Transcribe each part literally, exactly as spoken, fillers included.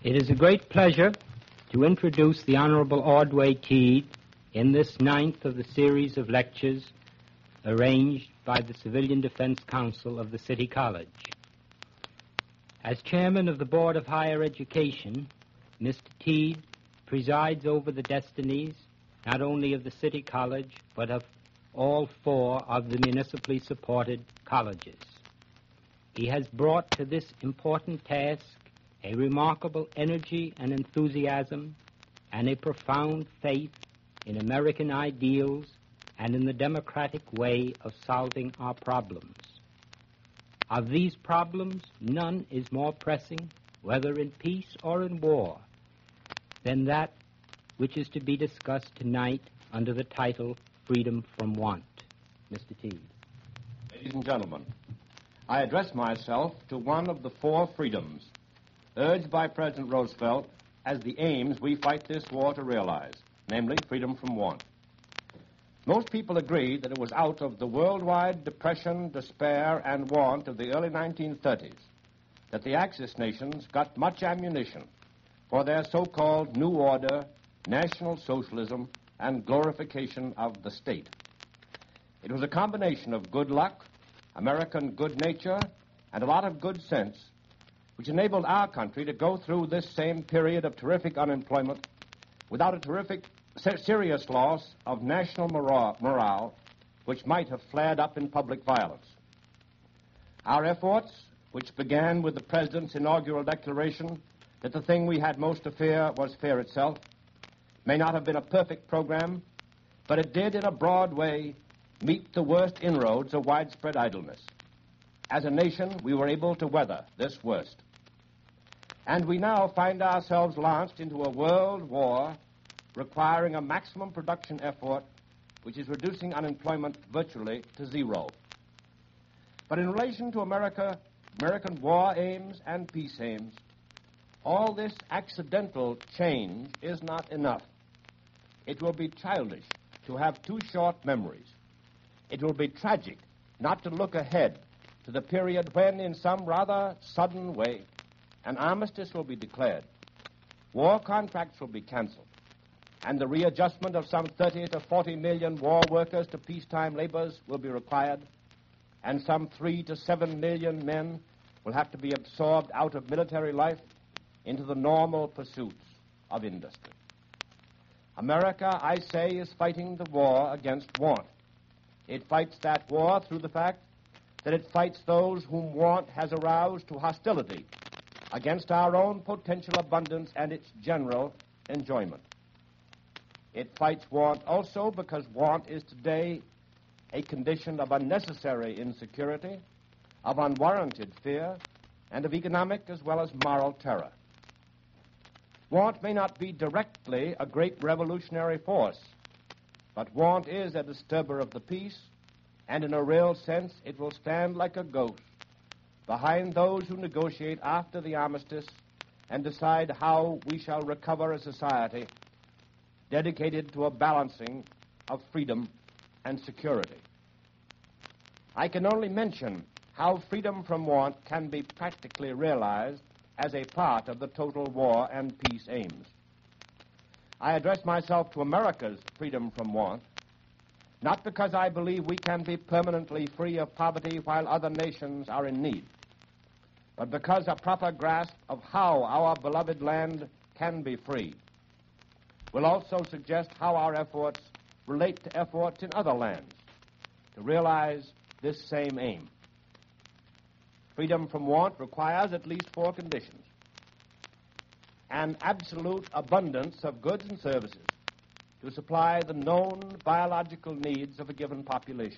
It is a great pleasure to introduce the Honorable Ordway Teed in this ninth of the series of lectures arranged by the Civilian Defense Council of the City College. As chairman of the Board of Higher Education, Mister Teed presides over the destinies not only of the City College, but of all four of the municipally supported colleges. He has brought to this important task a remarkable energy and enthusiasm and a profound faith in American ideals and in the democratic way of solving our problems. Of these problems, none is more pressing, whether in peace or in war, than that which is to be discussed tonight under the title Freedom from Want. Mister Teed. Ladies and gentlemen, I address myself to one of the four freedoms urged by President Roosevelt as the aims we fight this war to realize, namely freedom from want. Most people agree that it was out of the worldwide depression, despair, and want of the early nineteen thirties that the Axis nations got much ammunition for their so-called New Order, National Socialism, and glorification of the state. It was a combination of good luck, American good nature, and a lot of good sense which enabled our country to go through this same period of terrific unemployment without a terrific, serious loss of national morale, morale, which might have flared up in public violence. Our efforts, which began with the President's inaugural declaration that the thing we had most to fear was fear itself, may not have been a perfect program, but it did in a broad way meet the worst inroads of widespread idleness. As a nation, we were able to weather this worst. And we now find ourselves launched into a world war requiring a maximum production effort which is reducing unemployment virtually to zero. But in relation to America, American war aims and peace aims, all this accidental change is not enough. It will be childish to have too short memories. It will be tragic not to look ahead to the period when, in some rather sudden way, an armistice will be declared, war contracts will be canceled, and the readjustment of some thirty to forty million war workers to peacetime labors will be required, and some three to seven million men will have to be absorbed out of military life into the normal pursuits of industry. America, I say, is fighting the war against want. It fights that war through the fact that it fights those whom want has aroused to hostility against our own potential abundance and its general enjoyment. It fights want also because want is today a condition of unnecessary insecurity, of unwarranted fear, and of economic as well as moral terror. Want may not be directly a great revolutionary force, but want is a disturber of the peace, and in a real sense it will stand like a ghost behind those who negotiate after the armistice and decide how we shall recover a society dedicated to a balancing of freedom and security. I can only mention how freedom from want can be practically realized as a part of the total war and peace aims. I address myself to America's freedom from want, not because I believe we can be permanently free of poverty while other nations are in need, but because a proper grasp of how our beloved land can be free will also suggest how our efforts relate to efforts in other lands to realize this same aim. Freedom from want requires at least four conditions: an absolute abundance of goods and services to supply the known biological needs of a given population,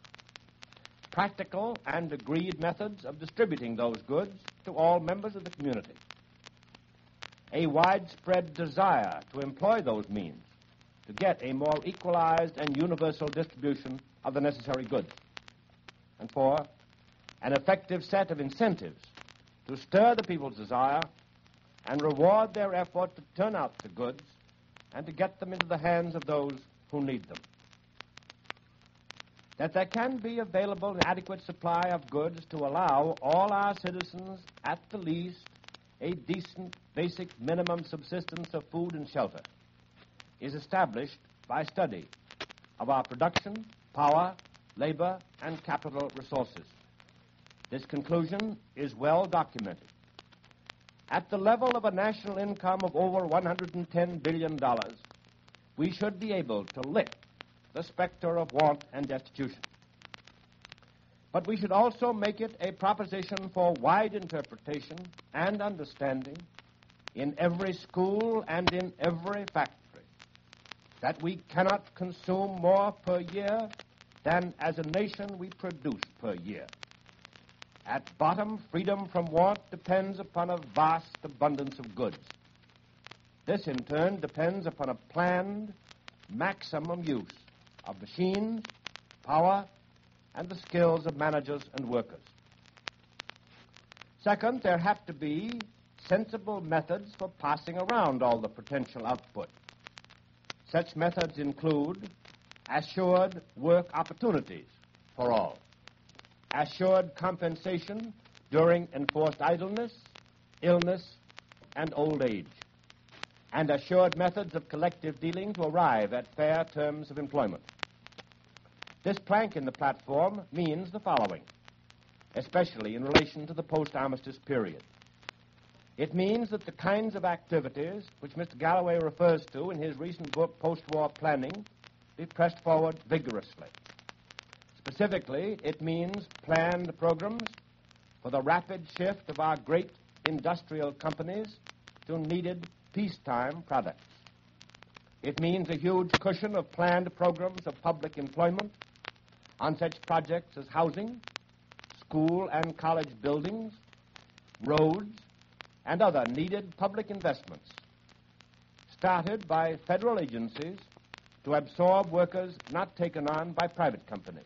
practical and agreed methods of distributing those goods to all members of the community, a widespread desire to employ those means to get a more equalized and universal distribution of the necessary goods, and four, an effective set of incentives to stir the people's desire and reward their effort to turn out the goods and to get them into the hands of those who need them. That there can be available an adequate supply of goods to allow all our citizens, at the least, a decent, basic minimum subsistence of food and shelter is established by study of our production, power, labor, and capital resources. This conclusion is well documented. At the level of a national income of over one hundred ten billion dollars, we should be able to lift the specter of want and destitution. But we should also make it a proposition for wide interpretation and understanding in every school and in every factory that we cannot consume more per year than as a nation we produce per year. At bottom, freedom from want depends upon a vast abundance of goods. This, in turn, depends upon a planned maximum use of machines, power, and the skills of managers and workers. Second, there have to be sensible methods for passing around all the potential output. Such methods include assured work opportunities for all, assured compensation during enforced idleness, illness, and old age, and assured methods of collective dealing to arrive at fair terms of employment. This plank in the platform means the following, especially in relation to the post-armistice period. It means that the kinds of activities which Mister Galloway refers to in his recent book, Post-War Planning, be pressed forward vigorously. Specifically, it means planned programs for the rapid shift of our great industrial companies to needed peacetime products. It means a huge cushion of planned programs of public employment on such projects as housing, school and college buildings, roads, and other needed public investments, started by federal agencies to absorb workers not taken on by private companies.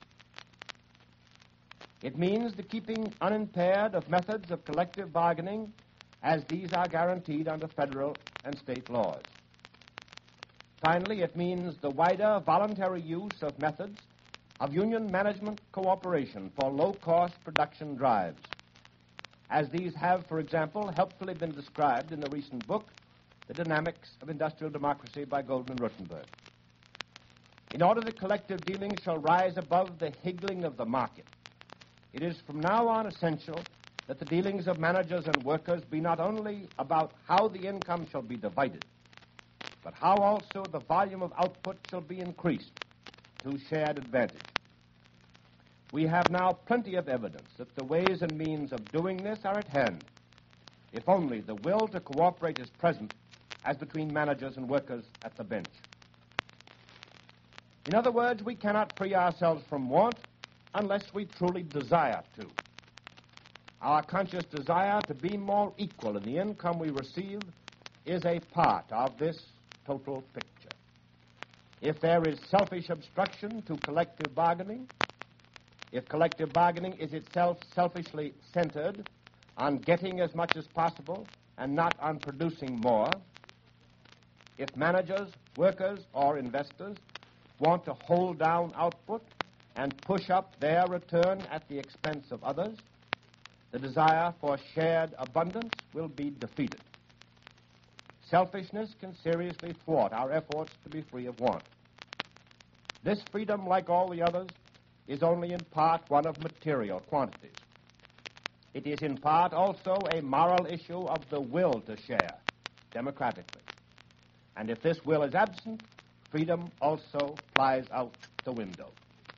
It means the keeping unimpaired of methods of collective bargaining as these are guaranteed under federal and state laws. Finally, it means the wider voluntary use of methods of union management cooperation for low-cost production drives, as these have, for example, helpfully been described in the recent book, The Dynamics of Industrial Democracy by Golden and Rutenberg. In order that collective dealing shall rise above the higgling of the market, it is from now on essential that the dealings of managers and workers be not only about how the income shall be divided, but how also the volume of output shall be increased to shared advantage. We have now plenty of evidence that the ways and means of doing this are at hand, if only the will to cooperate is present as between managers and workers at the bench. In other words, we cannot free ourselves from want unless we truly desire to. Our conscious desire to be more equal in the income we receive is a part of this total picture. If there is selfish obstruction to collective bargaining, if collective bargaining is itself selfishly centered on getting as much as possible and not on producing more, if managers, workers, or investors want to hold down output and push up their return at the expense of others, the desire for shared abundance will be defeated. Selfishness can seriously thwart our efforts to be free of want. This freedom, like all the others, is only in part one of material quantities. It is in part also a moral issue of the will to share democratically. And if this will is absent, freedom also flies out the window.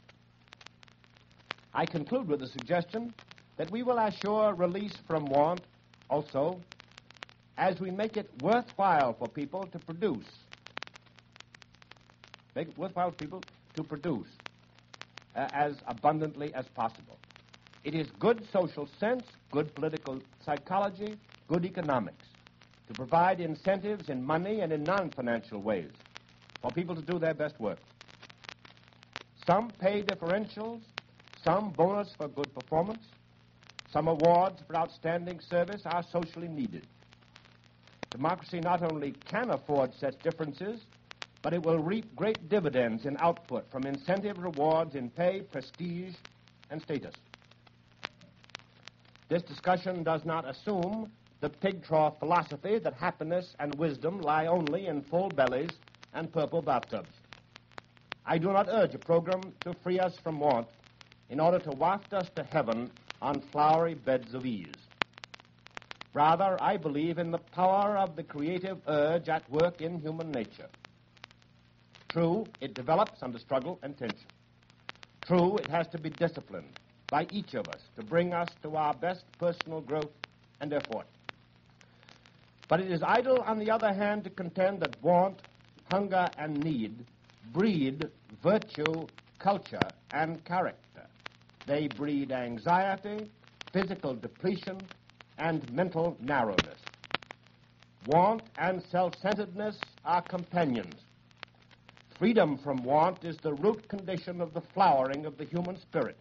I conclude with the suggestion that we will assure release from want also as we make it worthwhile for people to produce. Make it worthwhile for people to produce uh, as abundantly as possible. It is good social sense, good political psychology, good economics to provide incentives in money and in non-financial ways for people to do their best work. Some pay differentials, some bonus for good performance, some awards for outstanding service are socially needed. Democracy not only can afford such differences, but it will reap great dividends in output from incentive rewards in pay, prestige, and status. This discussion does not assume the pig trough philosophy that happiness and wisdom lie only in full bellies and purple bathtubs. I do not urge a program to free us from want in order to waft us to heaven on flowery beds of ease. Rather, I believe in the power of the creative urge at work in human nature. True, it develops under struggle and tension. True, it has to be disciplined by each of us to bring us to our best personal growth and effort. But it is idle, on the other hand, to contend that want, hunger, and need breed virtue, culture, and character. They breed anxiety, physical depletion, and mental narrowness. Want and self-centeredness are companions. Freedom from want is the root condition of the flowering of the human spirit.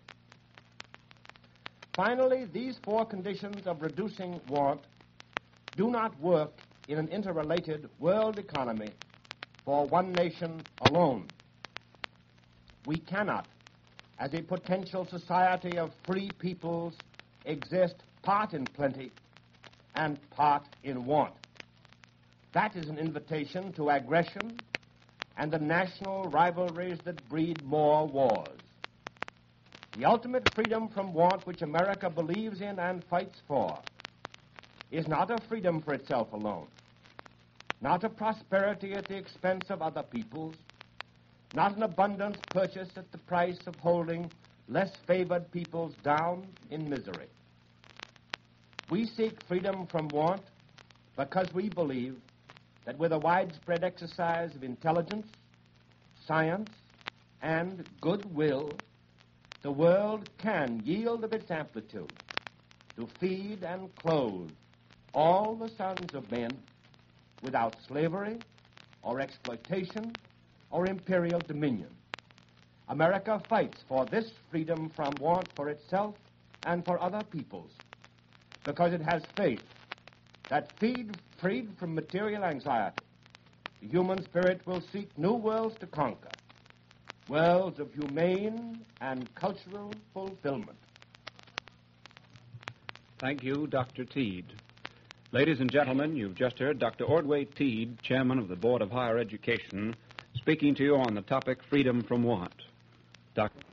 Finally, these four conditions of reducing want do not work in an interrelated world economy for one nation alone. We cannot, as a potential society of free peoples, exist part in plenty and part in want. That is an invitation to aggression and the national rivalries that breed more wars. The ultimate freedom from want which America believes in and fights for is not a freedom for itself alone, not a prosperity at the expense of other peoples, not an abundance purchased at the price of holding less favored peoples down in misery. We seek freedom from want because we believe that with a widespread exercise of intelligence, science, and goodwill, the world can yield of its amplitude to feed and clothe all the sons of men without slavery or exploitation or imperial dominion. America fights for this freedom from want for itself and for other peoples because it has faith that feed, freed from material anxiety, the human spirit will seek new worlds to conquer, worlds of humane and cultural fulfillment. Thank you, Doctor Teed. Ladies and gentlemen, you've just heard Doctor Ordway Teed, Chairman of the Board of Higher Education, speaking to you on the topic Freedom from Want. Doctor